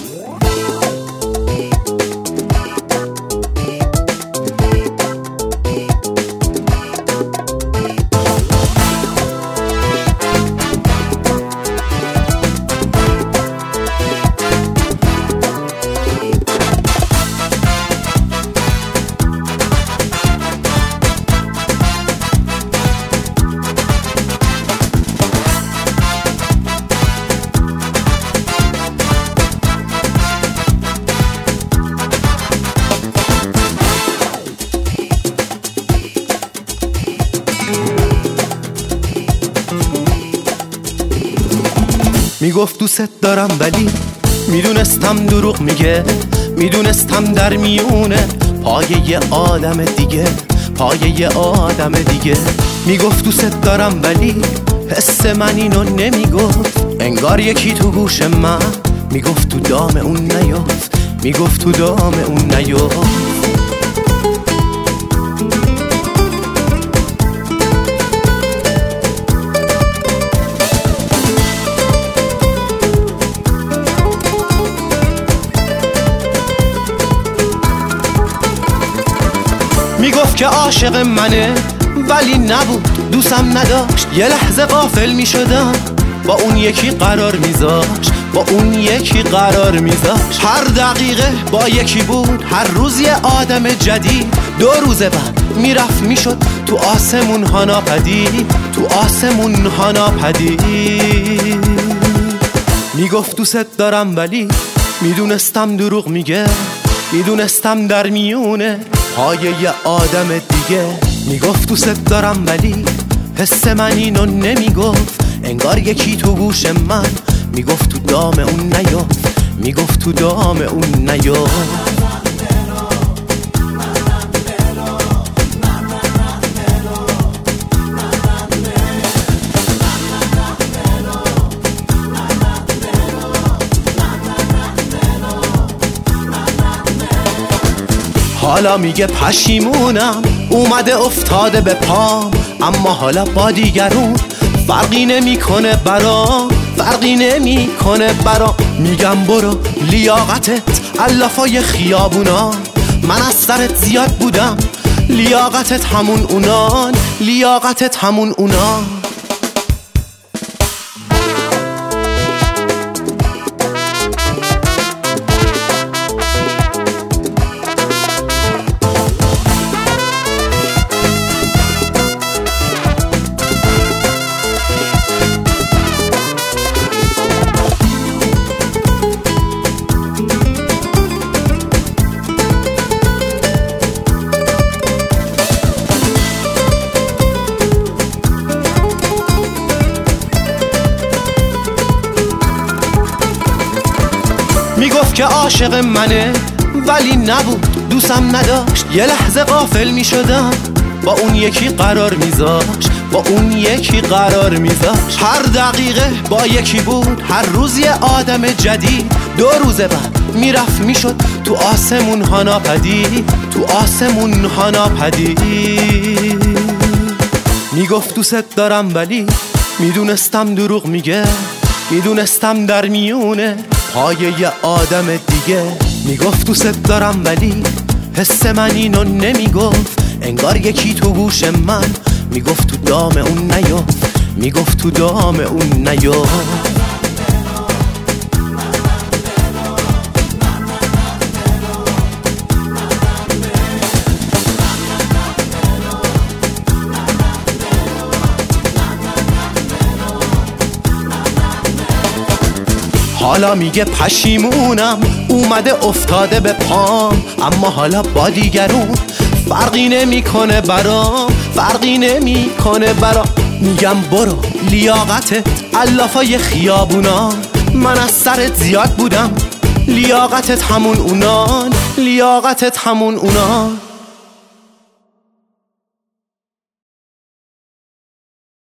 میگفت دوست دارم ولی میدونستم دروغ میگه، میدونستم در میونه پایه یه آدم دیگه، پایه یه آدم دیگه. میگفت دوست دارم ولی حس من اینو نمیگفت، انگار یکی تو گوش من میگفت تو دام اون نیافت، میگفت تو دام اون نیافت. میگفت که عاشق منه ولی نبود، دوستم نداشت، یه لحظه غافل میشدم با اون یکی قرار میذاشت، با اون یکی قرار میذاشت. هر دقیقه با یکی بود، هر روز یه آدم جدید. 2 روز بعد میرفت میشد تو آسمون ها ناپدید، تو آسمون ها ناپدید. میگفت دوست دارم ولی میدونستم دروغ میگه، میدونستم در میونه پایه یه آدم دیگه. میگفت دوست دارم ولی حس من اینو نمیگفت، انگار یکی تو گوش من میگفت تو دام اون نیافت، میگفت تو دام اون نیافت. حالا میگه پشیمونم اومده افتاده به پام، اما حالا با دیگرون فرقی نمیکنه برام، فرقی نمیکنه برام. میگم برو لیاقتت علافای خیابونا، من از سرت زیاد بودم، لیاقتت همون اونان، لیاقتت همون اونان. میگفت که عاشق منه ولی نبود، دوستم نداشت، یه لحظه غافل میشدم با اون یکی قرار میذاشت، با اون یکی قرار میذاشت. هر دقیقه با یکی بود، هر روز یه آدم جدید. 2 روز بعد میرفت میشد تو آسمون ها ناپدید، تو آسمون ها ناپدید. میگفت دوست دارم ولی میدونستم دروغ میگه، میدونستم در میونه پایه یه آدم دیگه. میگفت دوست دارم ولی حس من اینو نمیگفت، انگار یکی تو گوش من میگفت تو دام اون نیافت، میگفت تو دام اون نیافت. حالا میگه پشیمونم اومده افتاده به پام، اما حالا با دیگرون فرقی نمیکنه برام، فرقی نمیکنه برام. میگم برو لیاقتت علافای خیابونا، من از سرت زیاد بودم، لیاقتت همون اونان، لیاقتت همون اونان.